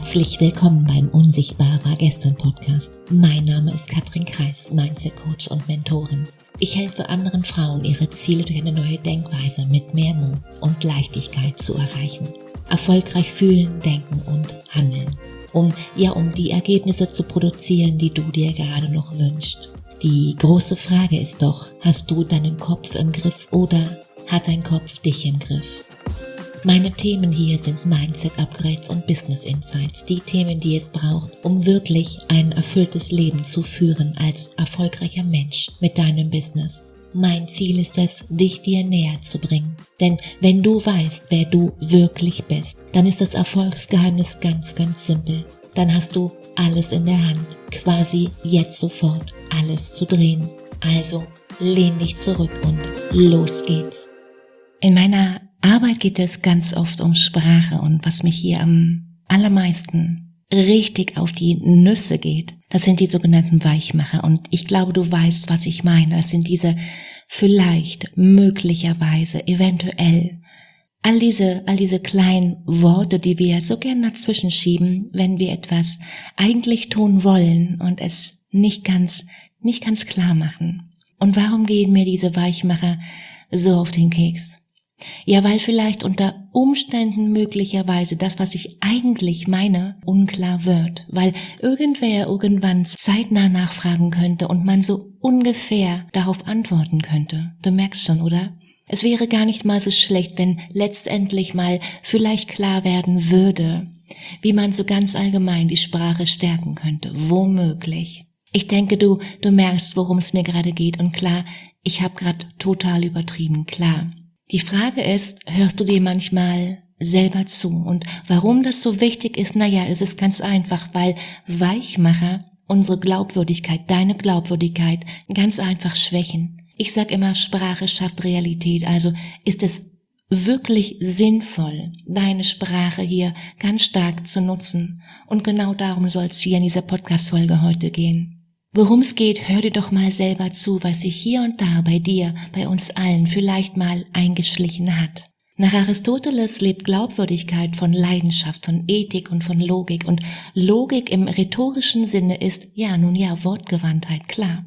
Herzlich willkommen beim Unsichtbar war gestern Podcast. Mein Name ist Katrin Kreis, Mindset Coach und Mentorin. Ich helfe anderen Frauen, ihre Ziele durch eine neue Denkweise mit mehr Mut und Leichtigkeit zu erreichen. Erfolgreich fühlen, denken und handeln. Um die Ergebnisse zu produzieren, die du dir gerade noch wünschst. Die große Frage ist doch, hast du deinen Kopf im Griff oder hat dein Kopf dich im Griff? Meine Themen hier sind Mindset-Upgrades und Business-Insights, die Themen, die es braucht, um wirklich ein erfülltes Leben zu führen als erfolgreicher Mensch mit deinem Business. Mein Ziel ist es, dich dir näher zu bringen. Denn wenn du weißt, wer du wirklich bist, dann ist das Erfolgsgeheimnis ganz, ganz simpel. Dann hast du alles in der Hand, quasi jetzt sofort alles zu drehen. Also lehn dich zurück und los geht's. In meiner Arbeit geht es ganz oft um Sprache und was mich hier am allermeisten richtig auf die Nüsse geht, das sind die sogenannten Weichmacher und ich glaube, du weißt, was ich meine. Das sind diese vielleicht, möglicherweise, eventuell, all diese kleinen Worte, die wir so gern dazwischen schieben, wenn wir etwas eigentlich tun wollen und es nicht ganz klar machen. Und warum gehen mir diese Weichmacher so auf den Keks? Ja, weil vielleicht unter Umständen möglicherweise das, was ich eigentlich meine, unklar wird, weil irgendwer irgendwann zeitnah nachfragen könnte und man so ungefähr darauf antworten könnte. Du merkst schon, oder? Es wäre gar nicht mal so schlecht, wenn letztendlich mal vielleicht klar werden würde, wie man so ganz allgemein die Sprache stärken könnte, womöglich. Ich denke, du merkst, worum es mir gerade geht und klar, ich habe gerade total übertrieben, klar. Die Frage ist, hörst du dir manchmal selber zu? Und warum das so wichtig ist? Es ist ganz einfach, weil Weichmacher unsere Glaubwürdigkeit, deine Glaubwürdigkeit ganz einfach schwächen. Ich sag immer, Sprache schafft Realität. Also ist es wirklich sinnvoll, deine Sprache hier ganz stark zu nutzen. Und genau darum soll es hier in dieser Podcast-Folge heute gehen. Worum es geht, hör dir doch mal selber zu, was sich hier und da bei dir, bei uns allen vielleicht mal eingeschlichen hat. Nach Aristoteles lebt Glaubwürdigkeit von Leidenschaft, von Ethik und von Logik. Und Logik im rhetorischen Sinne ist, Wortgewandtheit, klar.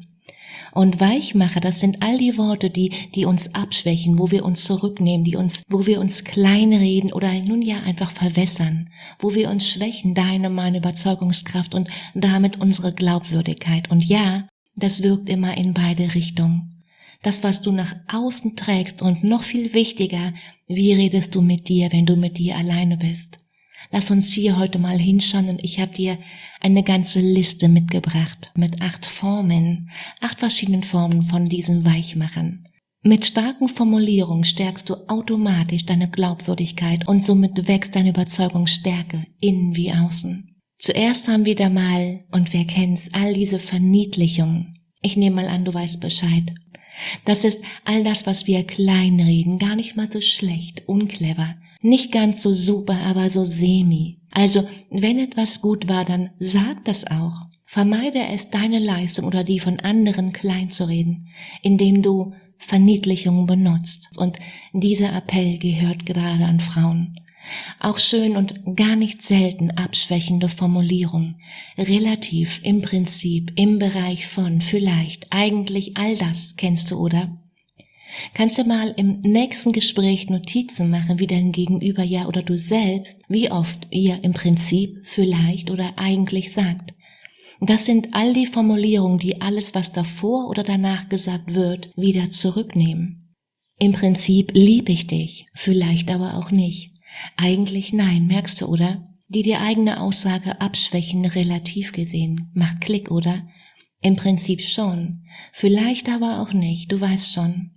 Und Weichmacher, das sind all die Worte, die uns abschwächen, wo wir uns zurücknehmen, wo wir uns kleinreden oder einfach verwässern, wo wir uns schwächen, deine, meine Überzeugungskraft und damit unsere Glaubwürdigkeit. Und ja, das wirkt immer in beide Richtungen. Das, was du nach außen trägst und noch viel wichtiger, wie redest du mit dir, wenn du mit dir alleine bist? Lass uns hier heute mal hinschauen und ich habe dir eine ganze Liste mitgebracht mit 8 verschiedenen Formen von diesen Weichmachern. Mit starken Formulierungen stärkst du automatisch deine Glaubwürdigkeit und somit wächst deine Überzeugungsstärke innen wie außen. Zuerst haben wir da mal, und wer kennt's, all diese Verniedlichungen. Ich nehme mal an, du weißt Bescheid. Das ist all das, was wir kleinreden, gar nicht mal so schlecht, unclever. Nicht ganz so super, aber so semi. Also, wenn etwas gut war, dann sag das auch. Vermeide es, deine Leistung oder die von anderen klein zu reden, indem du Verniedlichungen benutzt. Und dieser Appell gehört gerade an Frauen. Auch schön und gar nicht selten abschwächende Formulierung. Relativ, im Prinzip, im Bereich von, vielleicht, eigentlich, all das kennst du, oder? Kannst du mal im nächsten Gespräch Notizen machen, wie dein Gegenüber oder du selbst, wie oft ihr im Prinzip, vielleicht oder eigentlich sagt. Das sind all die Formulierungen, die alles, was davor oder danach gesagt wird, wieder zurücknehmen. Im Prinzip liebe ich dich, vielleicht aber auch nicht. Eigentlich nein, merkst du, oder? Die dir eigene Aussage abschwächen, relativ gesehen. Macht Klick, oder? Im Prinzip schon. Vielleicht aber auch nicht, du weißt schon.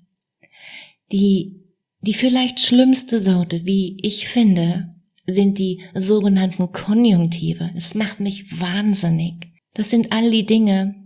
Die vielleicht schlimmste Sorte, wie ich finde, sind die sogenannten Konjunktive. Es macht mich wahnsinnig. Das sind all die Dinge,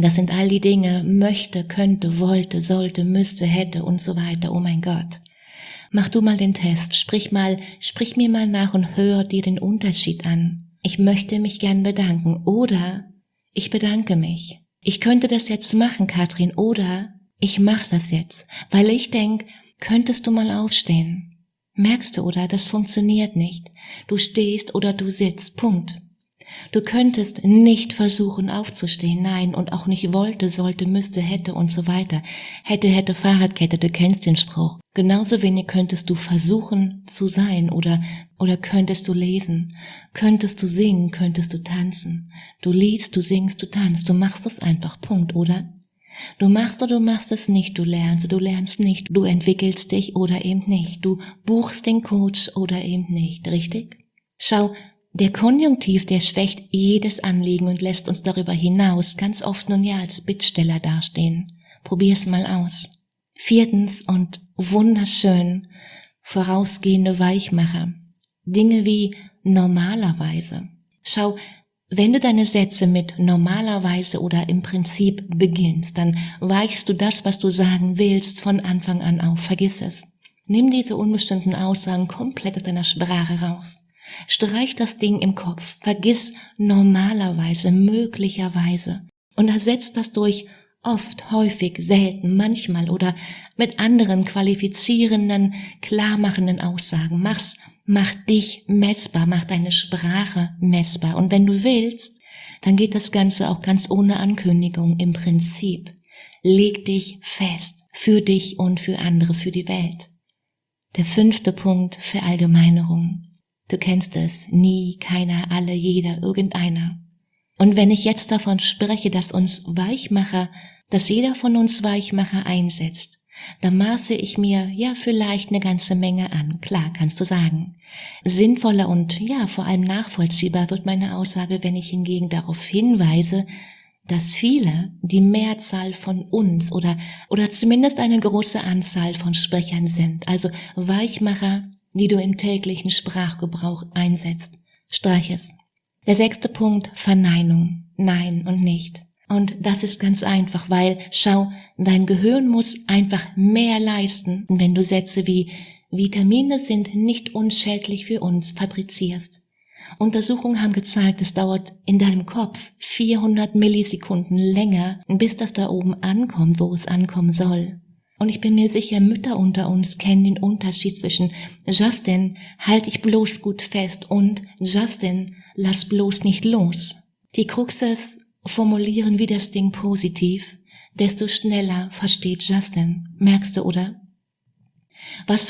möchte, könnte, wollte, sollte, müsste, hätte und so weiter. Oh mein Gott. Mach du mal den Test, sprich mir mal nach und hör dir den Unterschied an. Ich möchte mich gern bedanken oder ich bedanke mich. Ich könnte das jetzt machen, Katrin, oder ich mach das jetzt, weil ich denk, könntest du mal aufstehen. Merkst du, oder? Das funktioniert nicht. Du stehst oder du sitzt, Punkt. Du könntest nicht versuchen aufzustehen, nein, und auch nicht wollte, sollte, müsste, hätte und so weiter. Hätte, Fahrradkette, du kennst den Spruch. Genauso wenig könntest du versuchen zu sein oder könntest du lesen, könntest du singen, könntest du tanzen. Du liest, du singst, du tanzt, du machst es einfach, Punkt, oder? Du machst oder du machst es nicht, du lernst nicht, du entwickelst dich oder eben nicht, du buchst den Coach oder eben nicht, richtig? Schau, der Konjunktiv, der schwächt jedes Anliegen und lässt uns darüber hinaus ganz oft nun ja als Bittsteller dastehen. Probier's mal aus. 4. und wunderschön, vorausgehende Weichmacher. Dinge wie normalerweise. Schau, wenn du deine Sätze mit normalerweise oder im Prinzip beginnst, dann weichst du das, was du sagen willst, von Anfang an auf. Vergiss es. Nimm diese unbestimmten Aussagen komplett aus deiner Sprache raus. Streich das Ding im Kopf, vergiss normalerweise, möglicherweise und ersetz das durch oft, häufig, selten, manchmal oder mit anderen qualifizierenden, klarmachenden Aussagen. Mach dich messbar, mach deine Sprache messbar und wenn du willst, dann geht das Ganze auch ganz ohne Ankündigung im Prinzip. Leg dich fest, für dich und für andere, für die Welt. Der 5. Punkt, Verallgemeinerung. Du kennst es, nie, keiner, alle, jeder, irgendeiner. Und wenn ich jetzt davon spreche, dass jeder von uns Weichmacher einsetzt, dann maße ich mir ja vielleicht eine ganze Menge an. Klar, kannst du sagen. Sinnvoller und ja, vor allem nachvollziehbar wird meine Aussage, wenn ich hingegen darauf hinweise, dass viele, die Mehrzahl von uns oder zumindest eine große Anzahl von Sprechern sind, also Weichmacher, die du im täglichen Sprachgebrauch einsetzt. Streich es. Der 6. Punkt, Verneinung. Nein und nicht. Und das ist ganz einfach, weil, schau, dein Gehirn muss einfach mehr leisten, wenn du Sätze wie Vitamine sind nicht unschädlich für uns fabrizierst. Untersuchungen haben gezeigt, es dauert in deinem Kopf 400 Millisekunden länger, bis das da oben ankommt, wo es ankommen soll. Und ich bin mir sicher, Mütter unter uns kennen den Unterschied zwischen Justin, halt dich bloß gut fest und Justin, lass bloß nicht los. Die Krux ist, formulieren wir das Ding positiv, desto schneller versteht Justin. Merkst du, oder? Was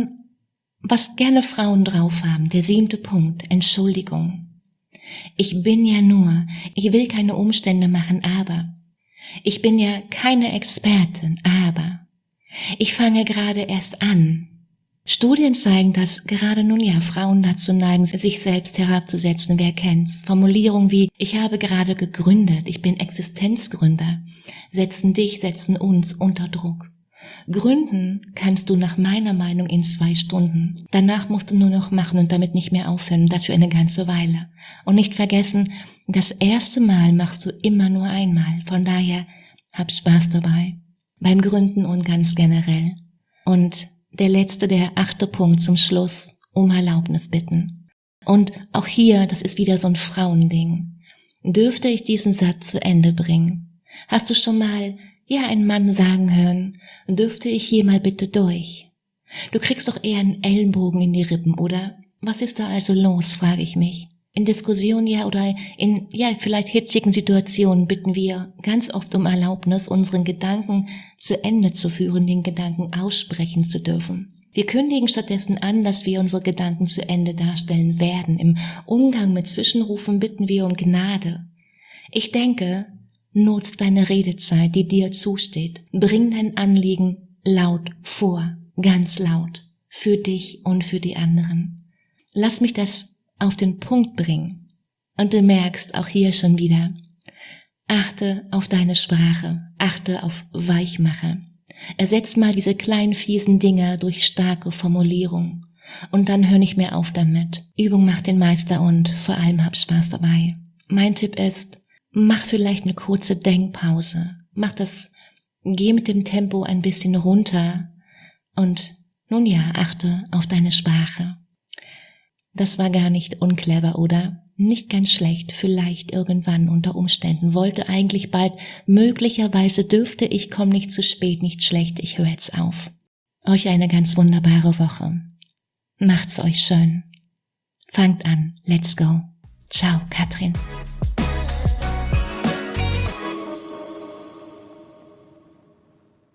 gerne Frauen drauf haben, der 7. Punkt, Entschuldigung. Ich bin ja nur, ich will keine Umstände machen, aber. Ich bin ja keine Expertin, aber. Ich fange gerade erst an. Studien zeigen, dass gerade nun ja Frauen dazu neigen, sich selbst herabzusetzen, wer kennt's. Formulierungen wie, ich habe gerade gegründet, ich bin Existenzgründer, setzen uns unter Druck. Gründen kannst du nach meiner Meinung in 2 Stunden. Danach musst du nur noch machen und damit nicht mehr aufhören, das für eine ganze Weile. Und nicht vergessen, das erste Mal machst du immer nur einmal, von daher hab Spaß dabei. Beim Gründen und ganz generell. Und der 8. Punkt zum Schluss, um Erlaubnis bitten. Und auch hier, das ist wieder so ein Frauending. Dürfte ich diesen Satz zu Ende bringen? Hast du schon mal, einen Mann sagen hören, dürfte ich hier mal bitte durch? Du kriegst doch eher einen Ellenbogen in die Rippen, oder? Was ist da also los, frage ich mich. In Diskussionen oder in vielleicht hitzigen Situationen bitten wir ganz oft um Erlaubnis, unseren Gedanken zu Ende zu führen, den Gedanken aussprechen zu dürfen. Wir kündigen stattdessen an, dass wir unsere Gedanken zu Ende darstellen werden. Im Umgang mit Zwischenrufen bitten wir um Gnade. Ich denke, nutz deine Redezeit, die dir zusteht. Bring dein Anliegen laut vor, ganz laut, für dich und für die anderen. Lass mich das auf den Punkt bringen. Und du merkst auch hier schon wieder, achte auf deine Sprache, achte auf Weichmacher. Ersetz mal diese kleinen fiesen Dinger durch starke Formulierung. Und dann hör nicht mehr auf damit. Übung macht den Meister und vor allem hab Spaß dabei. Mein Tipp ist, mach vielleicht eine kurze Denkpause. Geh mit dem Tempo ein bisschen runter und achte auf deine Sprache. Das war gar nicht unclever, oder? Nicht ganz schlecht, vielleicht irgendwann unter Umständen, wollte eigentlich bald, möglicherweise dürfte ich, komm nicht zu spät, nicht schlecht, ich höre jetzt auf. Euch eine ganz wunderbare Woche. Macht's euch schön. Fangt an, let's go. Ciao, Katrin.